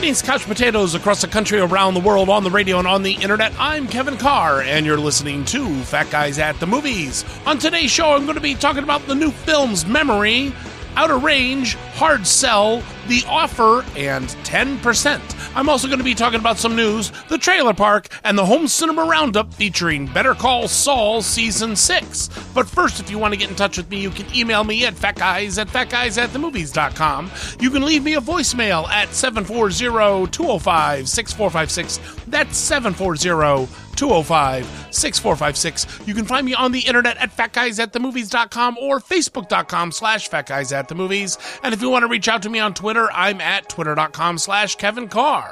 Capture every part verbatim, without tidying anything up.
Greetings, couch potatoes across the country, around the world, on the radio, and on the internet. I'm Kevin Carr, and you're listening to Fat Guys at the Movies. On today's show, I'm going to be talking about the new films Memory, Outer Range, Hard Sell, The Offer, and ten percent. I'm also going to be talking about some news, the Trailer Park, and the Home Cinema Roundup featuring Better Call Saul Season six. But first, if you want to get in touch with me, you can email me at fatguys at fatguys at the movies dot com. You can leave me a voicemail at seven four zero, two oh five, six four five six. That's seven four zero, two oh five, six four five six. You can find me on the internet at fatguys at the movies dot com or facebook.com slash fatguysatthemovies. And if you want to reach out to me on Twitter, I'm at twitter.com slash Kevin Carr.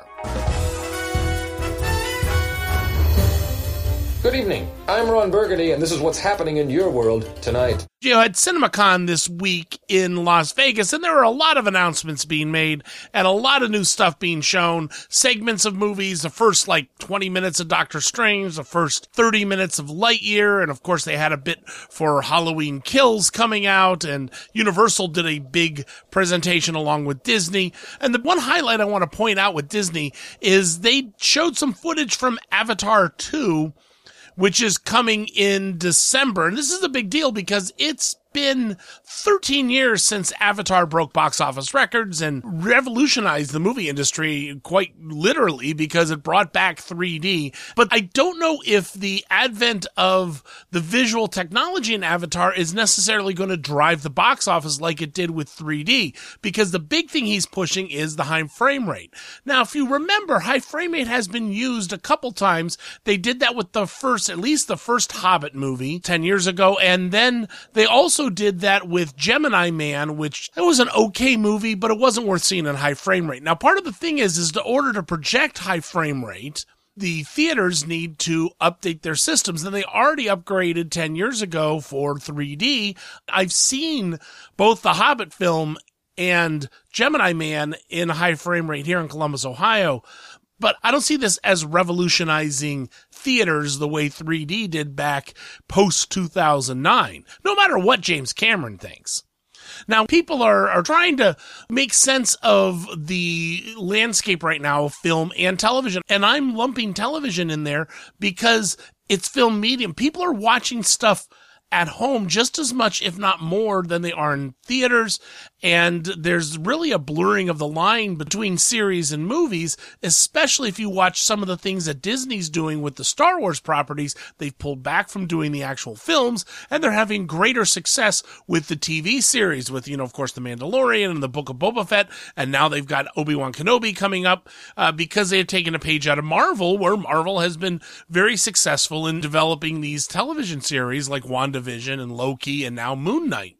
Good evening. I'm Ron Burgundy, and this is what's happening in your world tonight. You know, at CinemaCon this week in Las Vegas, and there were a lot of announcements being made and a lot of new stuff being shown. Segments of movies, the first like twenty minutes of Doctor Strange, the first thirty minutes of Lightyear, and of course they had a bit for Halloween Kills coming out, and Universal did a big presentation along with Disney. And the one highlight I want to point out with Disney is they showed some footage from Avatar two, which is coming in December. And this is a big deal because it's been thirteen years since Avatar broke box office records and revolutionized the movie industry quite literally because it brought back three D. But I don't know if the advent of the visual technology in Avatar is necessarily going to drive the box office like it did with three D, because the big thing he's pushing is the high frame rate. Now, if you remember, high frame rate has been used a couple times. They did that with the first, at least the first Hobbit movie ten years ago, and then they also did that with Gemini Man, which it was an okay movie, but it wasn't worth seeing in high frame rate. Now, part of the thing is, is in order to project high frame rate, the theaters need to update their systems, and they already upgraded ten years ago for three D. I've seen both the Hobbit film and Gemini Man in high frame rate here in Columbus, Ohio. But I don't see this as revolutionizing theaters the way three D did back post two thousand nine, no matter what James Cameron thinks. Now, people are, are trying to make sense of the landscape right now of film and television, and I'm lumping television in there because it's film medium. People are watching stuff at home just as much, if not more, than they are in theaters. And there's really a blurring of the line between series and movies, especially if you watch some of the things that Disney's doing with the Star Wars properties. They've pulled back from doing the actual films, and they're having greater success with the T V series, with, you know, of course, The Mandalorian and the Book of Boba Fett, and now they've got Obi-Wan Kenobi coming up, uh, because they have taken a page out of Marvel, where Marvel has been very successful in developing these television series like WandaVision and Loki and now Moon Knight.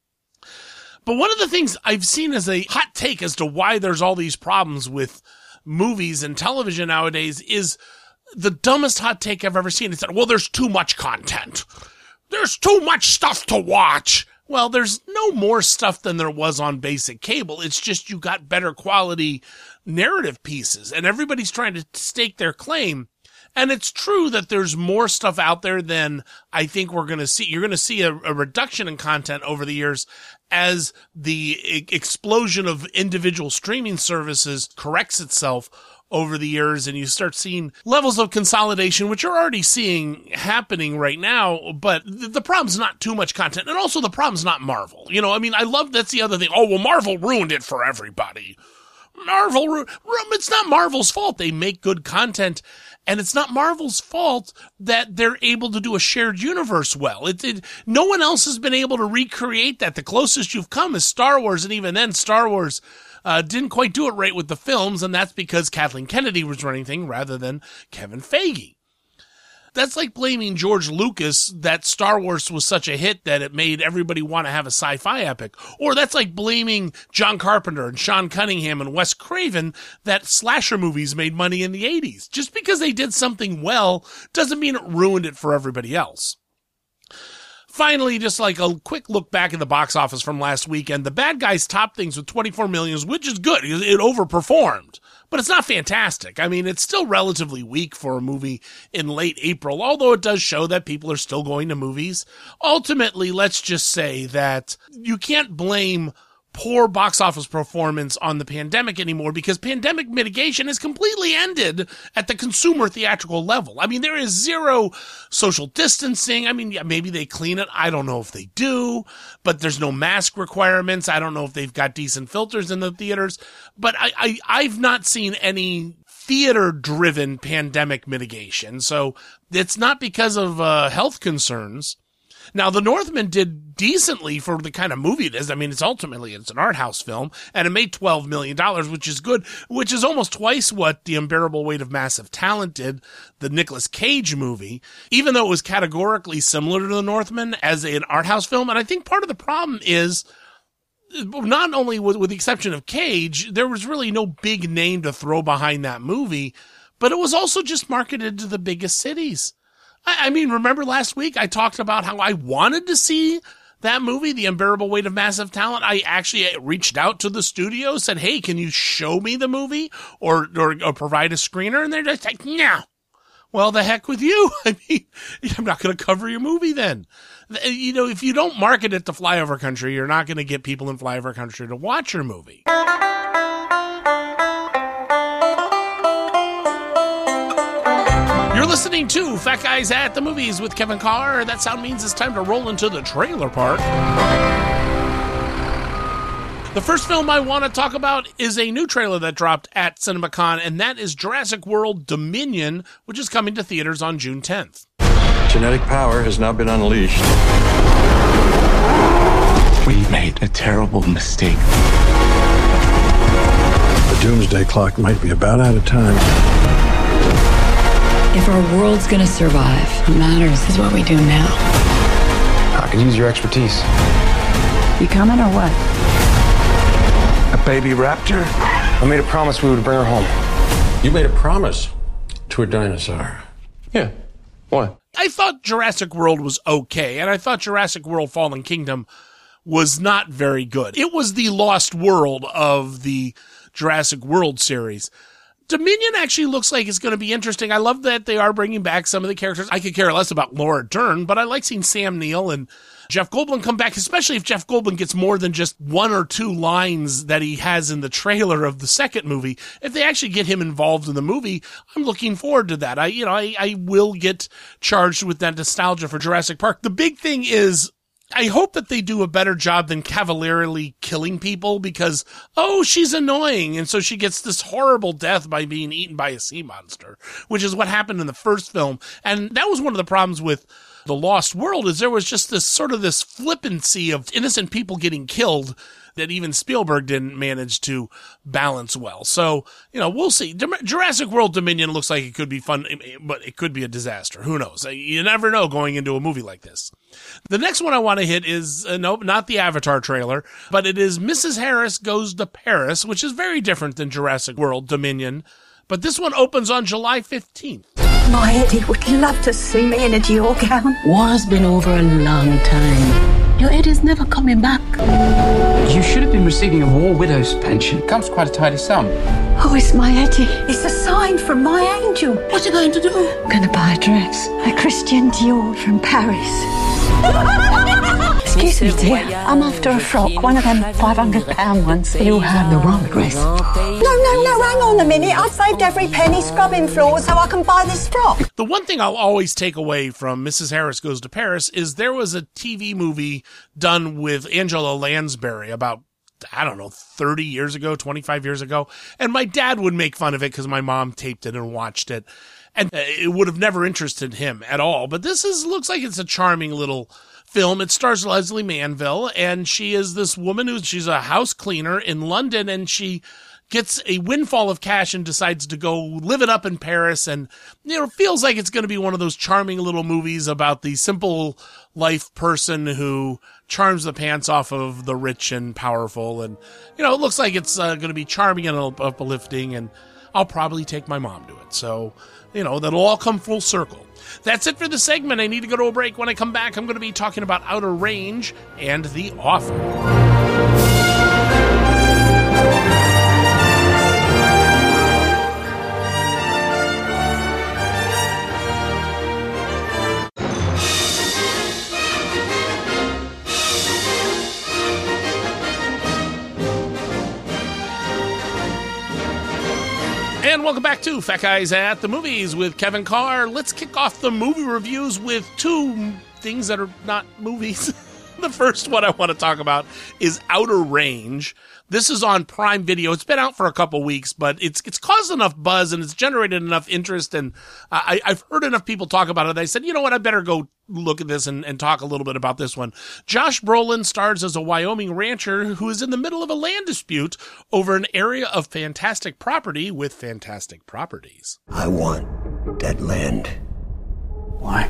But one of the things I've seen as a hot take as to why there's all these problems with movies and television nowadays is the dumbest hot take I've ever seen. It's that, well, there's too much content. There's too much stuff to watch. Well, there's no more stuff than there was on basic cable. It's just you got better quality narrative pieces, and everybody's trying to stake their claim. And it's true that there's more stuff out there than I think we're going to see. You're going to see a, a reduction in content over the years as the e- explosion of individual streaming services corrects itself over the years, and you start seeing levels of consolidation, which you're already seeing happening right now. But th- the problem's not too much content. And also the problem's not Marvel. You know, I mean, I love, that's the other thing. Oh, well, Marvel ruined it for everybody. Marvel, ru- it's not Marvel's fault. They make good content. And it's not Marvel's fault that they're able to do a shared universe well. It, it, no one else has been able to recreate that. The closest you've come is Star Wars, and even then, Star Wars uh, didn't quite do it right with the films, and that's because Kathleen Kennedy was running things rather than Kevin Feige. That's like blaming George Lucas that Star Wars was such a hit that it made everybody want to have a sci-fi epic. Or that's like blaming John Carpenter and Sean Cunningham and Wes Craven that slasher movies made money in the eighties. Just because they did something well doesn't mean it ruined it for everybody else. Finally, just like a quick look back at the box office from last weekend, The Bad Guys topped things with twenty-four million, which is good. It overperformed. But it's not fantastic. I mean, it's still relatively weak for a movie in late April, although it does show that people are still going to movies. Ultimately, let's just say that you can't blame poor box office performance on the pandemic anymore, because pandemic mitigation is completely ended at the consumer theatrical level. I mean, there is zero social distancing. I mean, yeah, maybe they clean it. I don't know if they do, but there's no mask requirements. I don't know if they've got decent filters in the theaters, but I, I I've not seen any theater-driven pandemic mitigation. So it's not because of uh, health concerns. Now, The Northman did decently for the kind of movie it is. I mean, it's ultimately, it's an art house film, and it made twelve million dollars, which is good, which is almost twice what The Unbearable Weight of Massive Talent did, the Nicolas Cage movie, even though it was categorically similar to The Northman as an art house film. And I think part of the problem is, not only with, with the exception of Cage, there was really no big name to throw behind that movie, but it was also just marketed to the biggest cities. I mean, remember last week I talked about how I wanted to see that movie, The Unbearable Weight of Massive Talent. I actually reached out to the studio, said, hey, can you show me the movie or, or, or provide a screener? And they're just like, no. Well, the heck with you. I mean, I'm not going to cover your movie then. You know, if you don't market it to Flyover Country, you're not going to get people in Flyover Country to watch your movie. You're listening to Fat Guys at the Movies with Kevin Carr. That sound means it's time to roll into the trailer park. The first film I want to talk about is a new trailer that dropped at CinemaCon, and that is Jurassic World Dominion, which is coming to theaters on June tenth. Genetic power has now been unleashed. We made a terrible mistake. The doomsday clock might be about out of time. If our world's gonna survive, what matters is what we do now. I could use your expertise. You coming or what? A baby raptor? I made a promise we would bring her home. You made a promise to a dinosaur. Yeah. What? I thought Jurassic World was okay, and I thought Jurassic World Fallen Kingdom was not very good. It was the lost world of the Jurassic World series. Dominion actually looks like it's going to be interesting. I love that they are bringing back some of the characters. I could care less about Laura Dern, but I like seeing Sam Neill and Jeff Goldblum come back, especially if Jeff Goldblum gets more than just one or two lines that he has in the trailer of the second movie. If they actually get him involved in the movie, I'm looking forward to that. I, you know, I, I will get charged with that nostalgia for Jurassic Park. The big thing is, I hope that they do a better job than cavalierly killing people because, oh, she's annoying. And so she gets this horrible death by being eaten by a sea monster, which is what happened in the first film. And that was one of the problems with The Lost World, is there was just this sort of this flippancy of innocent people getting killed that even Spielberg didn't manage to balance well. So, you know, we'll see. Jurassic World Dominion looks like it could be fun, but it could be a disaster. Who knows? You never know going into a movie like this. The next one I want to hit is, uh, nope, not the Avatar trailer, but it is Missus Harris Goes to Paris, which is very different than Jurassic World Dominion. But this one opens on July fifteenth. My Eddie would love to see me in a Dior gown. War's been over a long time. Your Eddie's never coming back. You should have been receiving a war widow's pension. It comes quite a tidy sum. Oh, it's my Eddie. It's a sign from my angel. What are you going to do? I'm going to buy a dress. A Christian Dior from Paris. Excuse me, dear. I'm after a frock. One of them five hundred pound ones. You have the wrong dress. No, no, no, hang on a minute. I've saved every penny scrubbing floors so I can buy this frock. The one thing I'll always take away from Missus Harris Goes to Paris is there was a T V movie done with Angela Lansbury about, I don't know, thirty years ago, twenty-five years ago. And my dad would make fun of it because my mom taped it and watched it. And it would have never interested him at all. But this is looks like it's a charming little film. It stars Leslie Manville, and she is this woman who she's a house cleaner in London, and she gets a windfall of cash and decides to go live it up in Paris. And, you know, it feels like it's going to be one of those charming little movies about the simple life person who charms the pants off of the rich and powerful. And, you know, it looks like it's uh, going to be charming and uplifting, and I'll probably take my mom to it. So, you know, that'll all come full circle. That's it for the segment. I need to go to a break. When I come back, I'm going to be talking about Outer Range and The Offer. And welcome back to Fat Guys at the Movies with Kevin Carr. Let's kick off the movie reviews with two things that are not movies. The first one I want to talk about is Outer Range. This is on Prime Video. It's been out for a couple weeks, but it's it's caused enough buzz and it's generated enough interest, and I, I've heard enough people talk about it. I said, you know what, I better go look at this and, and talk a little bit about this one. Josh Brolin stars as a Wyoming rancher who is in the middle of a land dispute over an area of fantastic property with fantastic properties. I want that land. Why?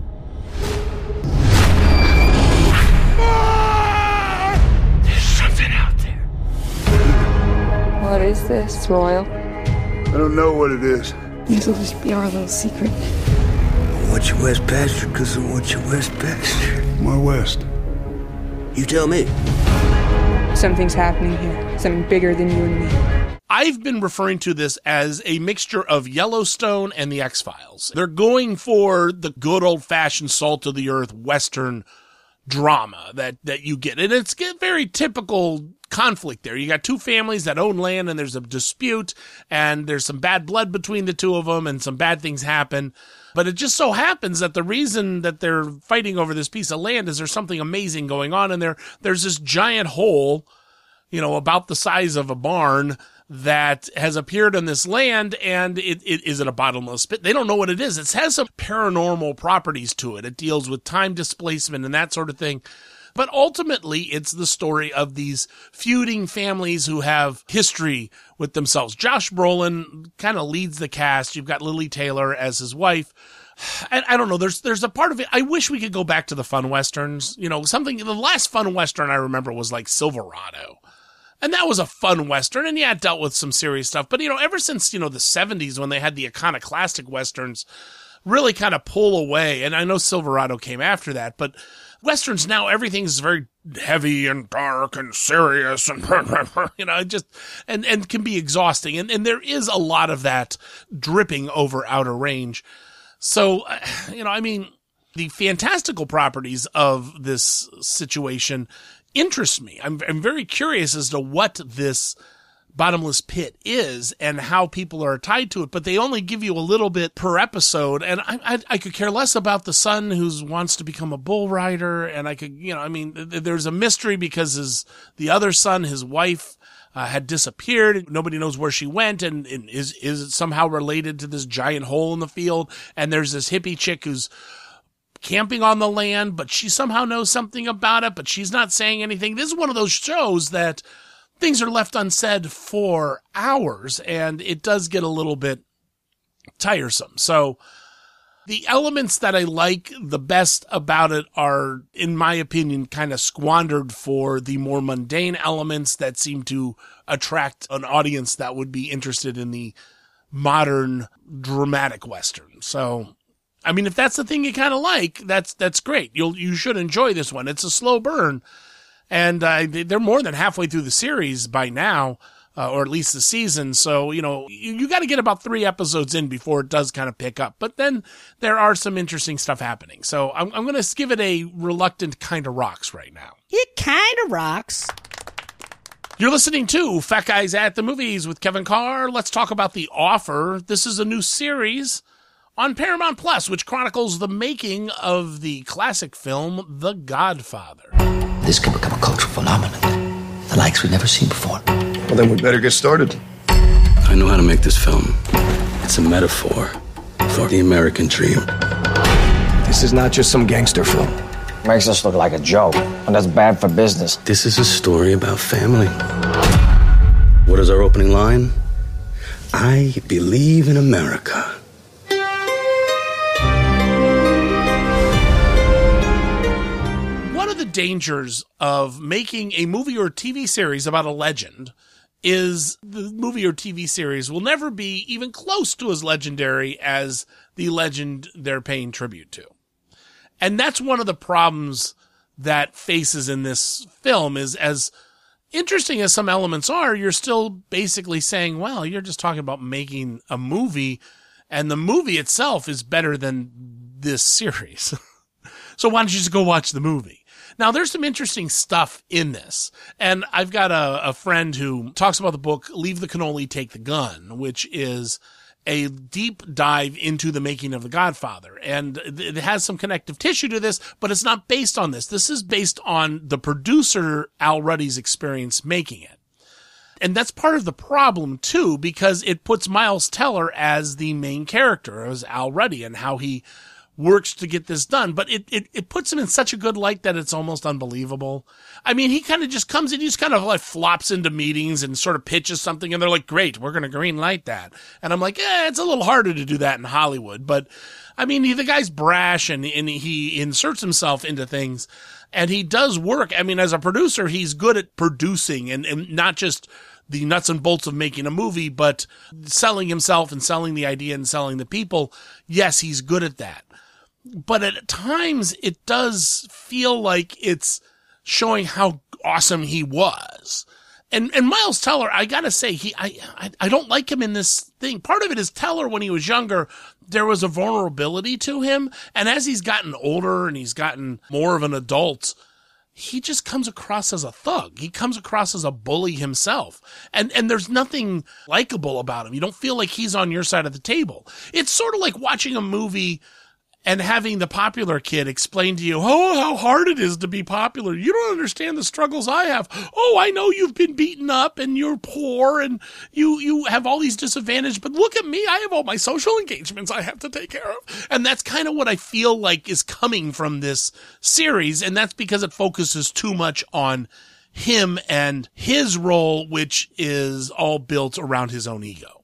There's something out there. What is this, Royal? I don't know what it is. This will just be our little secret. I want you west, pasture, because I want you west, pasture. More west. You tell me. Something's happening here. Something bigger than you and me. I've been referring to this as a mixture of Yellowstone and the X-Files. They're going for the good old-fashioned salt-of-the-earth Western drama that, that you get. And it's a very typical conflict there. You got two families that own land and there's a dispute and there's some bad blood between the two of them and some bad things happen. But it just so happens that the reason that they're fighting over this piece of land is there's something amazing going on in there. There's this giant hole, you know, about the size of a barn that has appeared on this land, and it, it is it a bottomless pit? They don't know what it is. It has some paranormal properties to it. It deals with time displacement and that sort of thing. But ultimately, it's the story of these feuding families who have history with themselves. Josh Brolin kind of leads the cast. You've got Lily Taylor as his wife. I, I don't know. There's there's a part of it. I wish we could go back to the fun westerns. You know, something. The last fun western I remember was like Silverado. And that was a fun Western, and yeah, it dealt with some serious stuff. But, you know, ever since, you know, the seventies when they had the iconoclastic Westerns really kind of pull away, and I know Silverado came after that, but Westerns now, everything's very heavy and dark and serious and, you know, just, and, and can be exhausting. And, and there is a lot of that dripping over Outer Range. So, you know, I mean, the fantastical properties of this situation interest me. I'm, I'm very curious as to what this bottomless pit is and how people are tied to it, but they only give you a little bit per episode. And I, I, I could care less about the son who wants to become a bull rider. And I could, you know, I mean, th- there's a mystery because his, the other son, his wife, uh, had disappeared. Nobody knows where she went. And, and is, is it somehow related to this giant hole in the field? And there's this hippie chick who's camping on the land, but she somehow knows something about it, but she's not saying anything. This is one of those shows that things are left unsaid for hours, and it does get a little bit tiresome. So the elements that I like the best about it are, in my opinion, kind of squandered for the more mundane elements that seem to attract an audience that would be interested in the modern dramatic Western. So I mean, if that's the thing you kind of like, that's that's great. You'll you should enjoy this one. It's a slow burn, and uh, they're more than halfway through the series by now, uh, or at least the season. So you know you, you got to get about three episodes in before it does kind of pick up. But then there are some interesting stuff happening. So I'm I'm going to give it a reluctant kind of rocks right now. It kind of rocks. You're listening to Fat Guys at the Movies with Kevin Carr. Let's talk about The Offer. This is a new series on Paramount Plus, which chronicles the making of the classic film The Godfather. This could become a cultural phenomenon, the likes we've never seen before. Well, then we better get started. I know how to make this film. It's a metaphor for the American dream. This is not just some gangster film. Makes us look like a joke, and that's bad for business. This is a story about family. What is our opening line? I believe in America. Dangers of making a movie or T V series about a legend is the movie or T V series will never be even close to as legendary as the legend they're paying tribute to. And that's one of the problems that faces in this film is, as interesting as some elements are, you're still basically saying, well, you're just talking about making a movie, and the movie itself is better than this series. So why don't you just go watch the movie? Now, there's some interesting stuff in this. And I've got a, a friend who talks about the book, Leave the Cannoli, Take the Gun, which is a deep dive into the making of The Godfather. And it has some connective tissue to this, but it's not based on this. This is based on the producer, Al Ruddy's experience making it. And that's part of the problem, too, because it puts Miles Teller as the main character, as Al Ruddy, and how he works to get this done. But it, it, it puts him in such a good light that it's almost unbelievable. I mean, he kind of just comes in, he just kind of like flops into meetings and sort of pitches something, and they're like, great, we're going to green light that. And I'm like, eh, it's a little harder to do that in Hollywood. But, I mean, he, the guy's brash, and, and he inserts himself into things, and he does work. I mean, as a producer, he's good at producing, and, and not just the nuts and bolts of making a movie, but selling himself and selling the idea and selling the people. Yes, he's good at that. But at times it does feel like it's showing how awesome he was. And, and Miles Teller, I gotta say, he, I, I, I don't like him in this thing. Part of it is Teller, when he was younger, there was a vulnerability to him. And as he's gotten older and he's gotten more of an adult, he just comes across as a thug. He comes across as a bully himself. And, and there's nothing likable about him. You don't feel like he's on your side of the table. It's sort of like watching a movie and having the popular kid explain to you, oh, how hard it is to be popular. You don't understand the struggles I have. Oh, I know you've been beaten up and you're poor and you, you have all these disadvantages, but look at me. I have all my social engagements I have to take care of. And that's kind of what I feel like is coming from this series. And that's because it focuses too much on him and his role, which is all built around his own ego.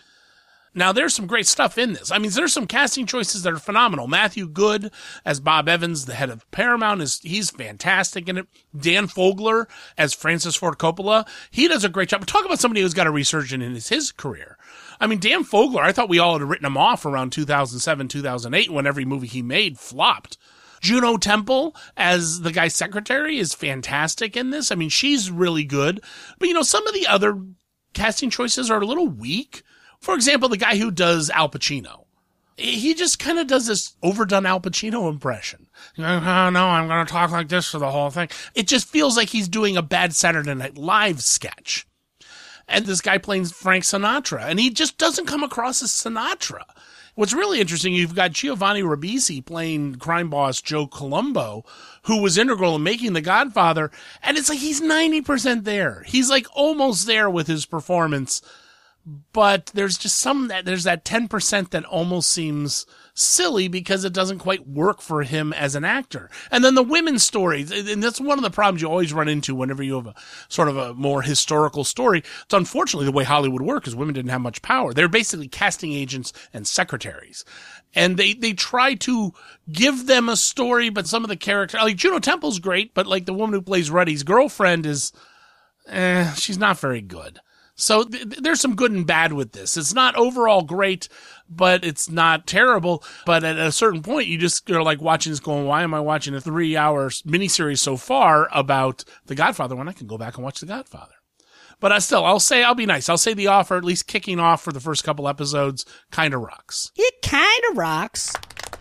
Now, there's some great stuff in this. I mean, there's some casting choices that are phenomenal. Matthew Good as Bob Evans, the head of Paramount, is he's fantastic in it. Dan Fogler as Francis Ford Coppola, he does a great job. Talk about somebody who's got a resurgence in his, his career. I mean, Dan Fogler, I thought we all had written him off around two thousand seven, two thousand eight, when every movie he made flopped. Juno Temple as the guy's secretary is fantastic in this. I mean, she's really good. But, you know, some of the other casting choices are a little weak. For example, the guy who does Al Pacino, he just kind of does this overdone Al Pacino impression. You know, oh, no, I'm going to talk like this for the whole thing. It just feels like he's doing a bad Saturday Night Live sketch. And this guy playing Frank Sinatra, and he just doesn't come across as Sinatra. What's really interesting, you've got Giovanni Ribisi playing crime boss Joe Colombo, who was integral in making The Godfather, and it's like he's ninety percent there. He's like almost there with his performance. But there's just some that there's that ten percent that almost seems silly because it doesn't quite work for him as an actor. And then the women's stories, and that's one of the problems you always run into whenever you have a sort of a more historical story. It's unfortunately the way Hollywood worked, because women didn't have much power. They're basically casting agents and secretaries. And they, they try to give them a story, but some of the characters, like Juno Temple's great, but like the woman who plays Ruddy's girlfriend is, eh, she's not very good. So th- there's some good and bad with this. It's not overall great, but it's not terrible. But at a certain point, you just are like watching this going, why am I watching a three-hour miniseries so far about The Godfather when I can go back and watch The Godfather? But I still, I'll say, I'll be nice. I'll say The Offer, at least kicking off for the first couple episodes, kind of rocks. It kind of rocks.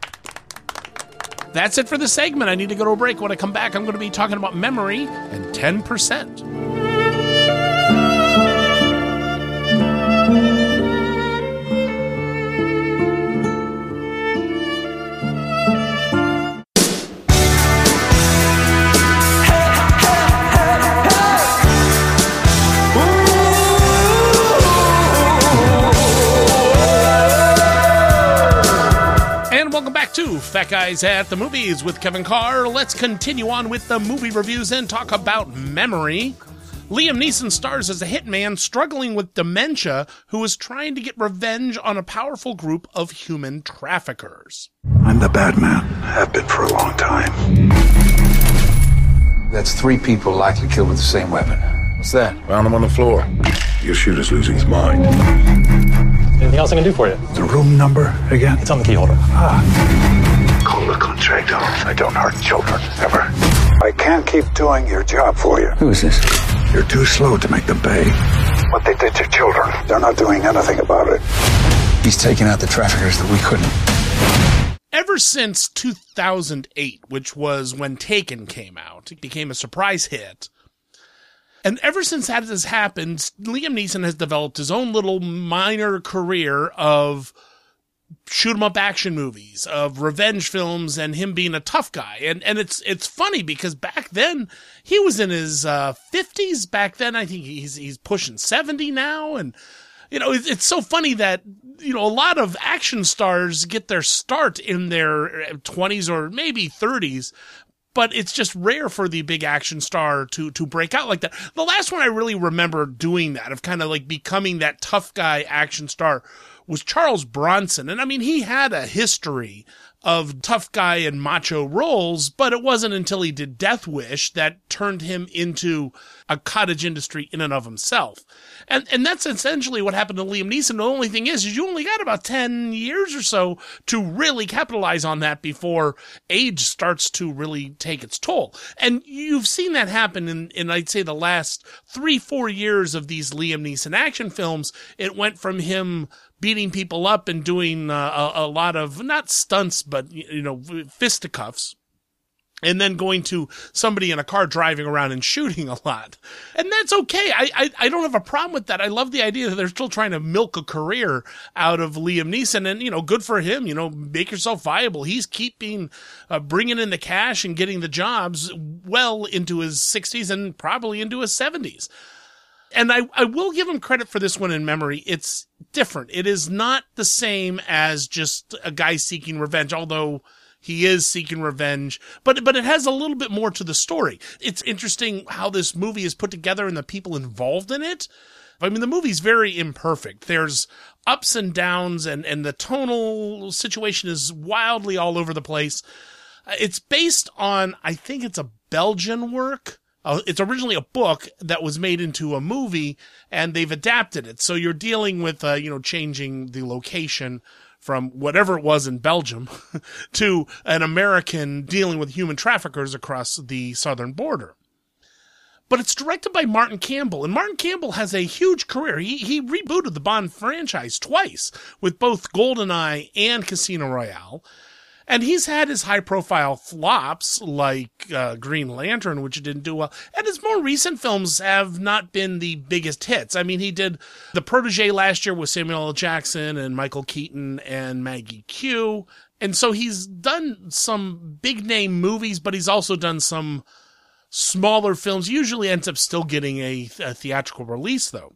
That's it for the segment. I need to go to a break. When I come back, I'm going to be talking about memory and ten percent. Welcome back to Fat Guys at the Movies with Kevin Carr. Let's continue on with the movie reviews and talk about memory. Liam Neeson stars as a hitman struggling with dementia who is trying to get revenge on a powerful group of human traffickers. I'm the bad man. Have been for a long time. That's three people likely killed with the same weapon. What's that? Found him on the floor. Your shooter's losing his mind. Anything else I can do for you? The room number again? It's on the key holder. Ah. Call the contractor. I don't hurt children, ever. I can't keep doing your job for you. Who is this? You're too slow to make them pay. What they did to children, they're not doing anything about it. He's taking out the traffickers that we couldn't. Ever since two thousand eight, which was when Taken came out, it became a surprise hit. And ever since that has happened, Liam Neeson has developed his own little minor career of shoot-'em-up action movies, of revenge films, and him being a tough guy. And and it's it's funny because back then, he was in his uh, fifties. Back then, I think he's he's pushing seventy now. And, you know, it, it's so funny that, you know, a lot of action stars get their start in their twenties or maybe thirties. But it's just rare for the big action star to to break out like that. The last one I really remember doing that, of kind of like becoming that tough guy action star, was Charles Bronson. And I mean, he had a history of tough guy and macho roles, but it wasn't until he did Death Wish that turned him into a cottage industry in and of himself. And and that's essentially what happened to Liam Neeson. The only thing is, is you only got about ten years or so to really capitalize on that before age starts to really take its toll. And you've seen that happen in, in I'd say, the last three, four years of these Liam Neeson action films. It went from him beating people up and doing uh, a, a lot of, not stunts, but, you know, fisticuffs, and then going to somebody in a car driving around and shooting a lot. And that's okay. I, I, I don't have a problem with that. I love the idea that they're still trying to milk a career out of Liam Neeson, and, you know, good for him. You know, make yourself viable. He's keeping, uh, bringing in the cash and getting the jobs well into his sixties and probably into his seventies. And I, I will give him credit for this one in memory. It's different. It is not the same as just a guy seeking revenge, although he is seeking revenge, but but it has a little bit more to the story. It's interesting how this movie is put together and the people involved in it. I mean, the movie's very imperfect. There's ups and downs, and, and the tonal situation is wildly all over the place. It's based on, I think it's a Belgian work. Uh, it's originally a book that was made into a movie, and they've adapted it. So you're dealing with, uh, you know, changing the location from whatever it was in Belgium to an American dealing with human traffickers across the southern border. But it's directed by Martin Campbell, and Martin Campbell has a huge career. He he rebooted the Bond franchise twice with both GoldenEye and Casino Royale. And he's had his high-profile flops, like uh, Green Lantern, which didn't do well. And his more recent films have not been the biggest hits. I mean, he did The Protege last year with Samuel L. Jackson and Michael Keaton and Maggie Q. And so he's done some big-name movies, but he's also done some smaller films. Usually ends up still getting a, a theatrical release, though.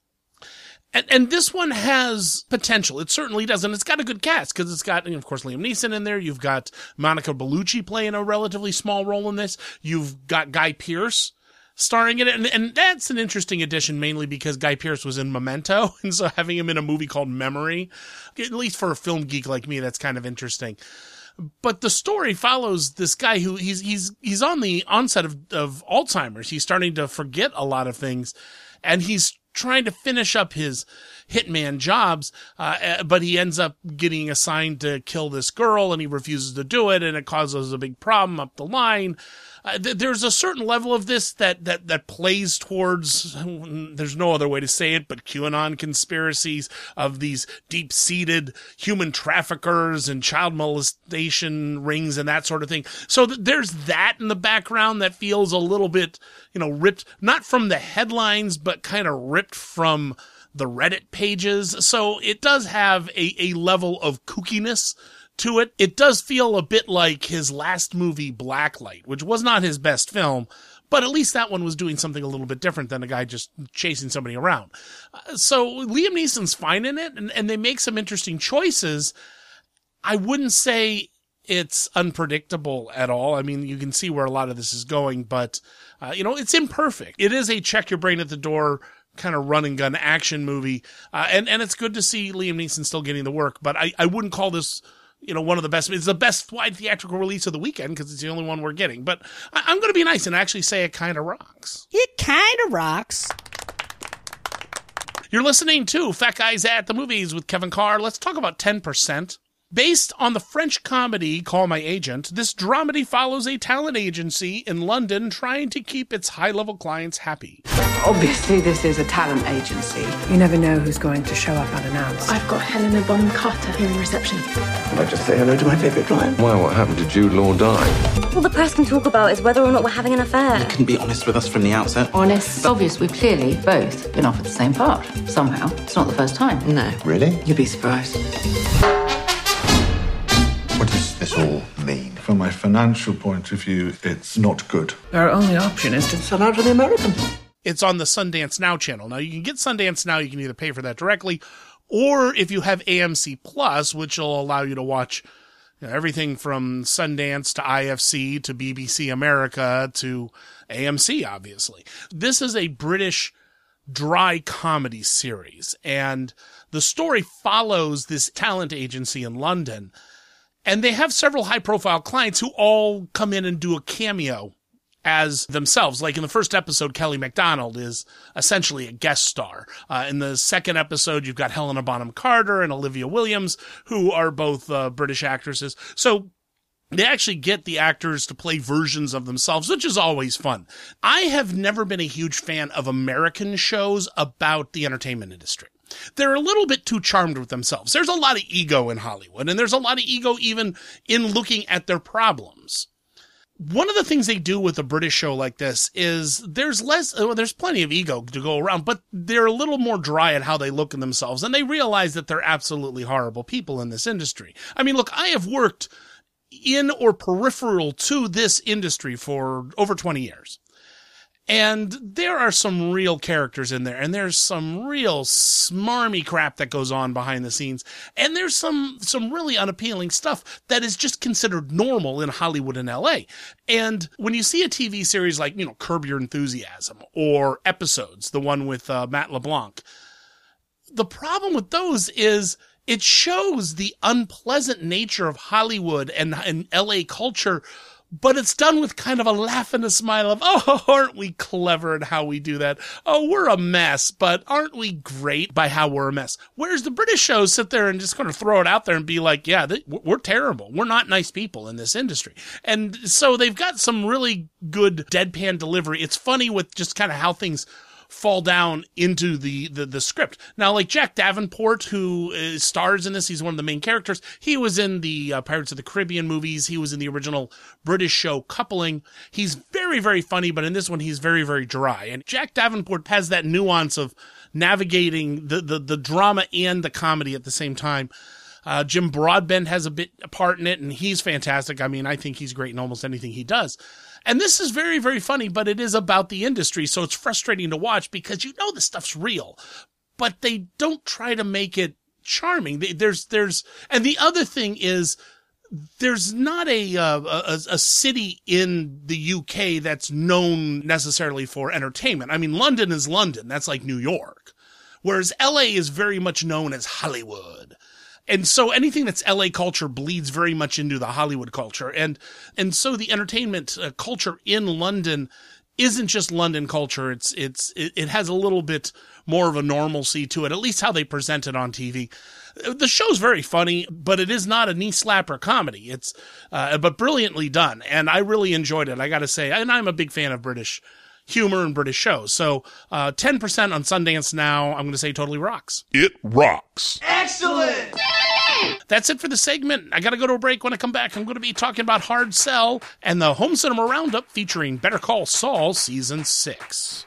And, and this one has potential. It certainly does. And it's got a good cast because it's got, you know, of course, Liam Neeson in there. You've got Monica Bellucci playing a relatively small role in this. You've got Guy Pearce starring in it. And, and that's an interesting addition, mainly because Guy Pearce was in Memento. And so having him in a movie called Memory, at least for a film geek like me, that's kind of interesting. But the story follows this guy who he's, he's, he's on the onset of, of Alzheimer's. He's starting to forget a lot of things, and he's trying to finish up his hitman jobs, uh, but he ends up getting assigned to kill this girl, and he refuses to do it, and it causes a big problem up the line. Uh, th- there's a certain level of this that, that, that plays towards, there's no other way to say it, but QAnon conspiracies of these deep-seated human traffickers and child molestation rings and that sort of thing. So th- there's that in the background that feels a little bit, you know, ripped, not from the headlines, but kind of ripped from the Reddit pages. So it does have a, a level of kookiness to it. It does feel a bit like his last movie, Blacklight, which was not his best film, but at least that one was doing something a little bit different than a guy just chasing somebody around. Uh, so Liam Neeson's fine in it, and, and they make some interesting choices. I wouldn't say it's unpredictable at all. I mean, you can see where a lot of this is going, but, uh, you know, it's imperfect. It is a check your brain at the door kind of run and gun action movie. Uh, and, and it's good to see Liam Neeson still getting the work, but I, I wouldn't call this, you know, one of the best. It's the best wide theatrical release of the weekend because it's the only one we're getting. But I, I'm going to be nice and actually say it kind of rocks. It kind of rocks. You're listening to Fat Guys at the Movies with Kevin Carr. Let's talk about ten percent. Based on the French comedy Call My Agent, this dramedy follows a talent agency in London trying to keep its high-level clients happy. Obviously, this is a talent agency. You never know who's going to show up unannounced. I've got Helena Bonham Carter here in reception. Can I just say hello to my favourite client? Why, what happened? Did Jude Law die? All the press can talk about is whether or not we're having an affair. You couldn't be honest with us from the outset. Honest. It's obvious we've clearly both been offered the same part. Somehow. It's not the first time. No. Really? You'd be surprised. What does this all mean? From my financial point of view, it's not good. Our only option is to sell out to the Americans. It's on the Sundance Now channel. Now, you can get Sundance Now. You can either pay for that directly, or if you have A M C Plus, which will allow you to watch you know, everything from Sundance to I F C to B B C America to A M C, obviously. This is a British dry comedy series, and the story follows this talent agency in London. And they have several high-profile clients who all come in and do a cameo as themselves. Like in the first episode, Kelly MacDonald is essentially a guest star. Uh, in the second episode, you've got Helena Bonham Carter and Olivia Williams, who are both uh, British actresses. So they actually get the actors to play versions of themselves, which is always fun. I have never been a huge fan of American shows about the entertainment industry. They're a little bit too charmed with themselves. There's a lot of ego in Hollywood, and there's a lot of ego even in looking at their problems. One of the things they do with a British show like this is there's less, well, there's plenty of ego to go around, but they're a little more dry at how they look at themselves, and they realize that they're absolutely horrible people in this industry. I mean, look, I have worked in or peripheral to this industry for over twenty years. And there are some real characters in there, and there's some real smarmy crap that goes on behind the scenes. And there's some, some really unappealing stuff that is just considered normal in Hollywood and L A. And when you see a T V series like, you know, Curb Your Enthusiasm or Episodes, the one with uh, Matt LeBlanc, the problem with those is it shows the unpleasant nature of Hollywood and, and L A culture, but it's done with kind of a laugh and a smile of, oh, aren't we clever in how we do that? Oh, we're a mess, but aren't we great by how we're a mess? Whereas the British shows sit there and just kind of throw it out there and be like, yeah, th- we're terrible. We're not nice people in this industry. And so they've got some really good deadpan delivery. It's funny with just kind of how things fall down into the, the, the script. Now, like Jack Davenport, who uh, stars in this, he's one of the main characters. He was in the uh, Pirates of the Caribbean movies. He was in the original British show Coupling. He's very, very funny, but in this one, he's very, very dry. And Jack Davenport has that nuance of navigating the, the, the drama and the comedy at the same time. Uh, Jim Broadbent has a bit a part in it, and he's fantastic. I mean, I think he's great in almost anything he does. And this is very, very funny, but it is about the industry, so it's frustrating to watch because you know this stuff's real, but they don't try to make it charming. There's, there's, and the other thing is, there's not a, uh, a, a city in the U K that's known necessarily for entertainment. I mean, London is London. That's like New York. Whereas L A is very much known as Hollywood. And so anything that's L A culture bleeds very much into the Hollywood culture. And, and so the entertainment uh, culture in London isn't just London culture. It's, it's, it, it has a little bit more of a normalcy to it, at least how they present it on T V. The show's very funny, but it is not a knee slapper comedy. It's, uh, but brilliantly done. And I really enjoyed it. I gotta say, and I'm a big fan of British humor and British shows. So, uh, ten percent on Sundance Now. I'm going to say totally rocks. It rocks. Excellent! That's it for the segment. I got to go to a break. When I come back, I'm going to be talking about Hard Sell and the Home Cinema Roundup featuring Better Call Saul Season six.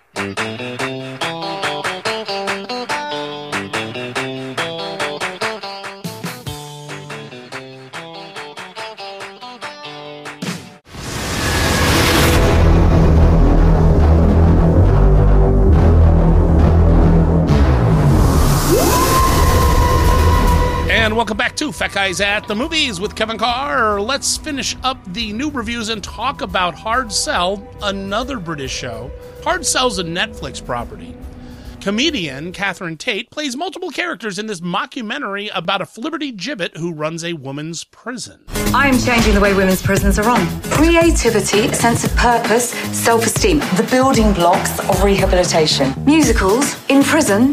And welcome back to Fat Guys at the Movies with Kevin Carr. Let's finish up the new reviews and talk about Hard Sell, another British show. Hard Sell's a Netflix property. Comedian Catherine Tate plays multiple characters in this mockumentary about a Liberty Gibbet who runs a women's prison. I am changing the way women's prisons are run. Creativity, a sense of purpose, self-esteem, the building blocks of rehabilitation. Musicals, in prison,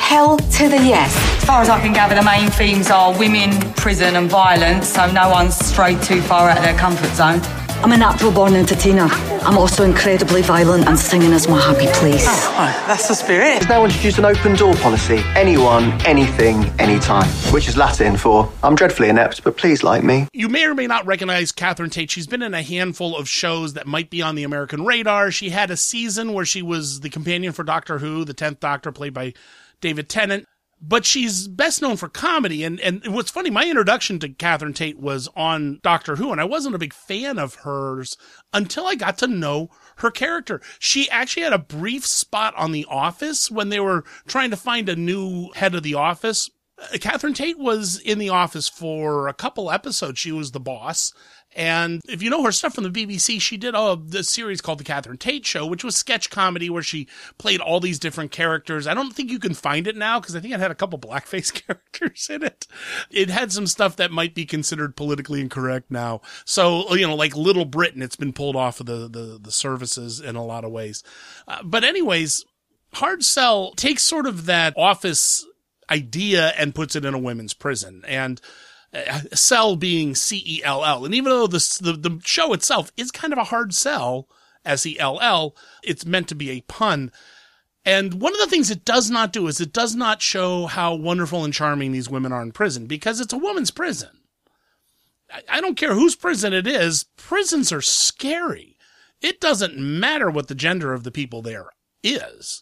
hell to the yes. As far as I can gather, the main themes are women, prison and violence, so no one's strayed too far out of their comfort zone. I'm a natural-born entertainer. I'm also incredibly violent, and singing is my happy place. Oh, that's the spirit. Has now introduced an open door policy. Anyone, anything, anytime. Which is Latin for, I'm dreadfully inept, but please like me. You may or may not recognize Catherine Tate. She's been in a handful of shows that might be on the American radar. She had a season where she was the companion for Doctor Who, the tenth Doctor, played by David Tennant. But she's best known for comedy. And, and what's funny, my introduction to Catherine Tate was on Doctor Who, and I wasn't a big fan of hers until I got to know her character. She actually had a brief spot on The Office when they were trying to find a new head of The Office. Catherine Tate was in The Office for a couple episodes. She was the boss. And if you know her stuff from the B B C, she did a, a series called The Catherine Tate Show, which was sketch comedy where she played all these different characters. I don't think you can find it now because I think it had a couple blackface characters in it. It had some stuff that might be considered politically incorrect now. So, you know, like Little Britain, it's been pulled off of the, the, the services in a lot of ways. Uh, but anyways, Hard Sell takes sort of that Office idea and puts it in a women's prison. And Uh, Cell being C E L L. And even though this, the, the show itself is kind of a hard sell, S E L L, it's meant to be a pun. And one of the things it does not do is it does not show how wonderful and charming these women are in prison, because it's a woman's prison. I, I don't care whose prison it is. Prisons are scary. It doesn't matter what the gender of the people there is.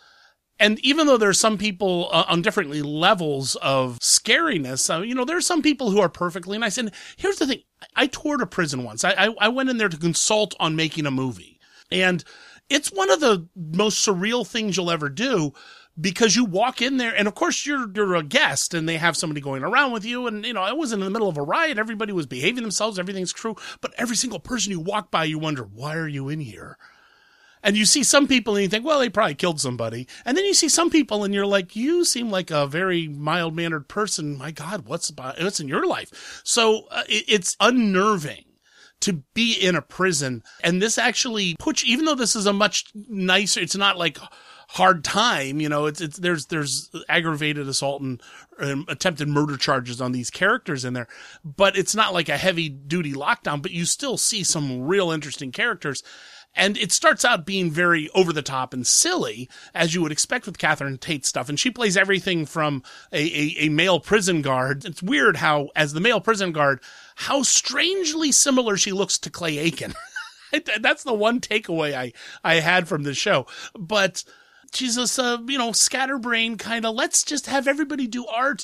And even though there are some people uh, on different levels of scariness, uh, you know, there are some people who are perfectly nice. And here's the thing. I toured a prison once. I, I, I went in there to consult on making a movie. And it's one of the most surreal things you'll ever do, because you walk in there and of course you're, you're a guest and they have somebody going around with you. And, you know, I was in the middle of a riot. Everybody was behaving themselves. Everything's true. But every single person you walk by, you wonder, why are you in here? And you see some people and you think, well, they probably killed somebody. And then you see some people and you're like, you seem like a very mild-mannered person. My God, what's about, what's in your life? So uh, it, it's unnerving to be in a prison. And this actually puts, even though this is a much nicer, it's not like hard time, you know, it's, it's, there's, there's aggravated assault and um, attempted murder charges on these characters in there, but it's not like a heavy duty lockdown, but you still see some real interesting characters. And it starts out being very over the top and silly, as you would expect with Catherine Tate stuff. And she plays everything from a, a, a male prison guard. It's weird how, as the male prison guard, how strangely similar she looks to Clay Aiken. That's the one takeaway I, I had from the show. But she's this, uh, you know, scatterbrain kind of, let's just have everybody do art.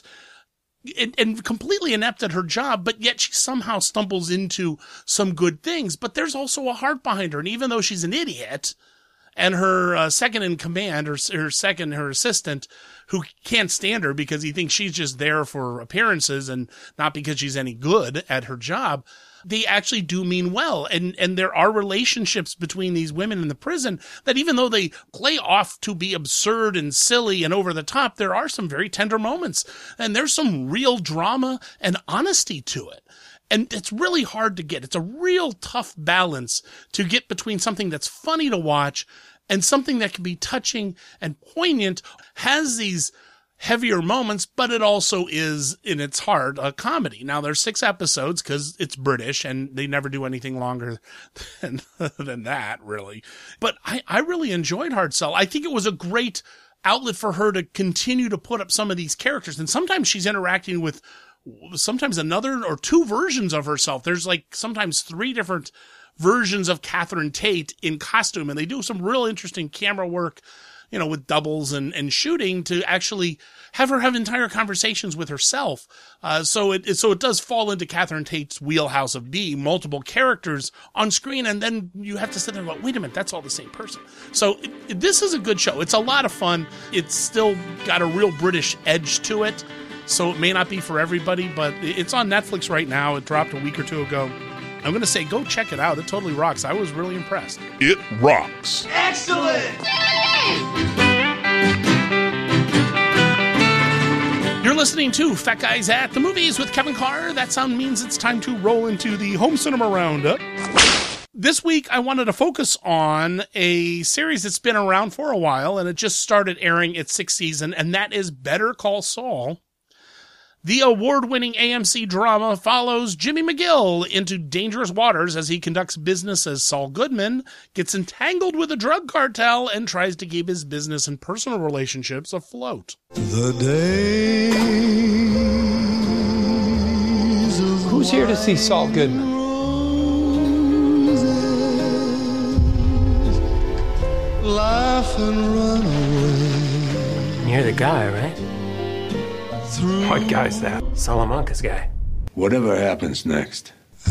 And, and completely inept at her job, but yet she somehow stumbles into some good things. But there's also a heart behind her. And even though she's an idiot, and her uh, second in command, or her second, her assistant, who can't stand her because he thinks she's just there for appearances and not because she's any good at her job, they actually do mean well. And, and there are relationships between these women in the prison that, even though they play off to be absurd and silly and over the top, there are some very tender moments, and there's some real drama and honesty to it. And it's really hard to get. It's a real tough balance to get between something that's funny to watch and something that can be touching and poignant, has these heavier moments, but it also is, in its heart, a comedy. Now, there's six episodes because it's British and they never do anything longer than, than that, really. But I, I really enjoyed Hard Sell. I think it was a great outlet for her to continue to put up some of these characters. And sometimes she's interacting with sometimes another or two versions of herself. There's like sometimes three different versions of Catherine Tate in costume, and they do some real interesting camera work, you know, with doubles and, and shooting to actually have her have entire conversations with herself. Uh, so it, it, so it does fall into Catherine Tate's wheelhouse of being multiple characters on screen. And then you have to sit there and go, wait a minute, that's all the same person. So it, it, this is a good show. It's a lot of fun. It's still got a real British edge to it. So it may not be for everybody, but it's on Netflix right now. It dropped a week or two ago. I'm going to say, go check it out. It totally rocks. I was really impressed. It rocks. Excellent! You're listening to Fat Guys at the Movies with Kevin Carr. That sound means it's time to roll into the home cinema roundup. This week, I wanted to focus on a series that's been around for a while, and it just started airing its sixth season, and that is Better Call Saul. The award-winning A M C drama follows Jimmy McGill into dangerous waters as he conducts business as Saul Goodman, gets entangled with a drug cartel, and tries to keep his business and personal relationships afloat. The days of Who's here to see Saul Goodman? Laugh and run away. You're the guy, right? What guy's that? Salamanca's guy. Whatever happens next,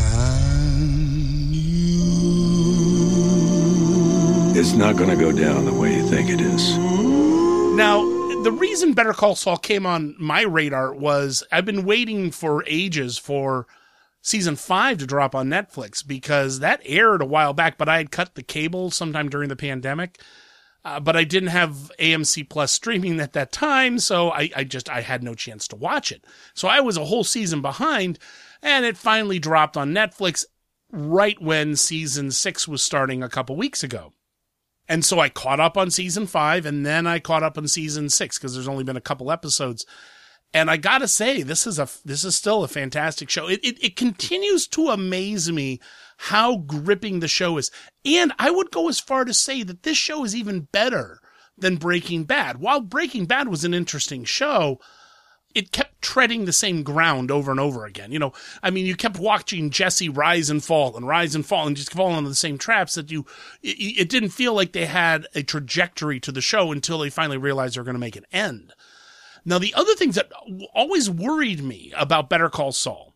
it's not going to go down the way you think it is. Now, the reason Better Call Saul came on my radar was I've been waiting for ages for season five to drop on Netflix because that aired a while back, but I had cut the cable sometime during the pandemic. Uh, but I didn't have A M C Plus streaming at that time, so I, I just, I had no chance to watch it. So I was a whole season behind, and it finally dropped on Netflix right when season six was starting a couple weeks ago. And so I caught up on season five, and then I caught up on season six, because there's only been a couple episodes. And I gotta say, this is a, this is still a fantastic show. It, it, it continues to amaze me how gripping the show is. And I would go as far to say that this show is even better than Breaking Bad. While Breaking Bad was an interesting show, it kept treading the same ground over and over again. You know, I mean, you kept watching Jesse rise and fall and rise and fall and just fall into the same traps that you, it, it didn't feel like they had a trajectory to the show until they finally realized they were going to make an end. Now, the other things that always worried me about Better Call Saul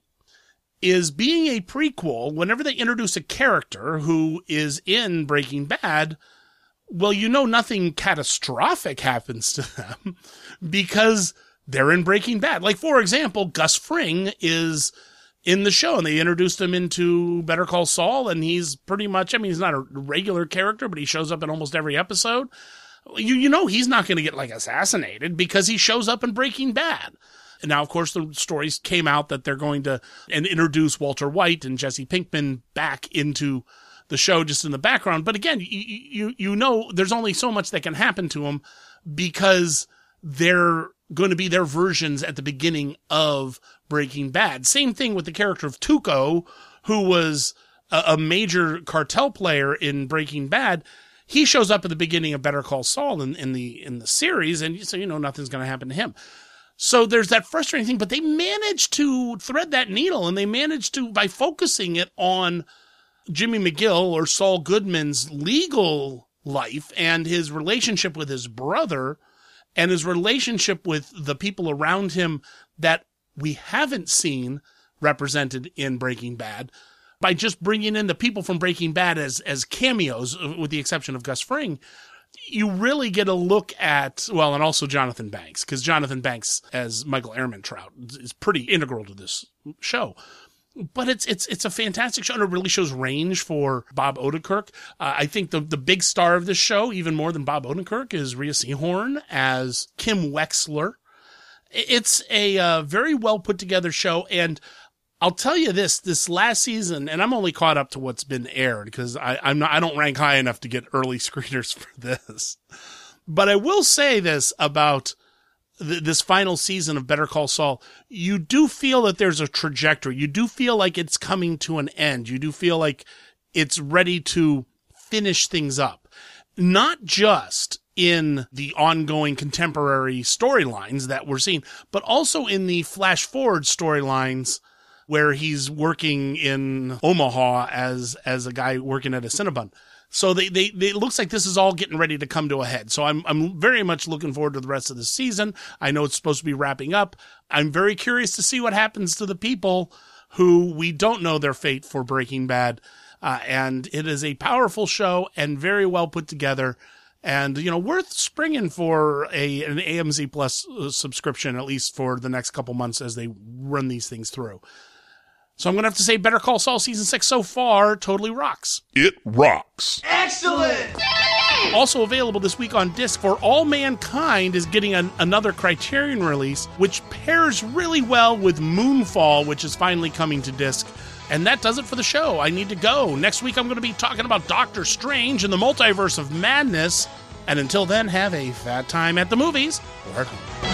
is being a prequel, whenever they introduce a character who is in Breaking Bad, well, you know nothing catastrophic happens to them because they're in Breaking Bad. Like, for example, Gus Fring is in the show, and they introduced him into Better Call Saul, and he's pretty much, I mean, he's not a regular character, but he shows up in almost every episode. You you know he's not going to get, like, assassinated because he shows up in Breaking Bad. And now, of course, the stories came out that they're going to and introduce Walter White and Jesse Pinkman back into the show just in the background. But again, you, you, you know there's only so much that can happen to them because they're going to be their versions at the beginning of Breaking Bad. Same thing with the character of Tuco, who was a, a major cartel player in Breaking Bad. He shows up at the beginning of Better Call Saul in, in the in the series, and so you know nothing's going to happen to him. So there's that frustrating thing, but they managed to thread that needle, and they managed to, by focusing it on Jimmy McGill or Saul Goodman's legal life and his relationship with his brother and his relationship with the people around him that we haven't seen represented in Breaking Bad, by just bringing in the people from Breaking Bad as, as cameos, with the exception of Gus Fring, you really get a look at, well, and also Jonathan Banks, because Jonathan Banks as Michael Ehrmantraut is pretty integral to this show. But it's it's it's a fantastic show, and it really shows range for Bob Odenkirk. Uh, I think the, the big star of this show, even more than Bob Odenkirk, is Rhea Seehorn as Kim Wexler. It's a uh, very well put together show, and I'll tell you this, this last season, and I'm only caught up to what's been aired because I, I'm not, I don't rank high enough to get early screeners for this. But I will say this about th- this final season of Better Call Saul. You do feel that there's a trajectory. You do feel like it's coming to an end. You do feel like it's ready to finish things up. Not just in the ongoing contemporary storylines that we're seeing, but also in the flash forward storylines where he's working in Omaha as as a guy working at a Cinnabon. So they, they, they, it looks like this is all getting ready to come to a head. So I'm I'm very much looking forward to the rest of the season. I know it's supposed to be wrapping up. I'm very curious to see what happens to the people who we don't know their fate for Breaking Bad. Uh, and it is a powerful show and very well put together. And, you know, worth springing for a an A M C Plus subscription, at least for the next couple months as they run these things through. So I'm going to have to say Better Call Saul Season six so far totally rocks. It rocks. Excellent! Also available this week on disc for All Mankind is getting an, another Criterion release, which pairs really well with Moonfall, which is finally coming to disc And that does it for the show. I need to go. Next week, I'm going to be talking about Doctor Strange and the Multiverse of Madness. And until then, have a fat time at the movies or at home.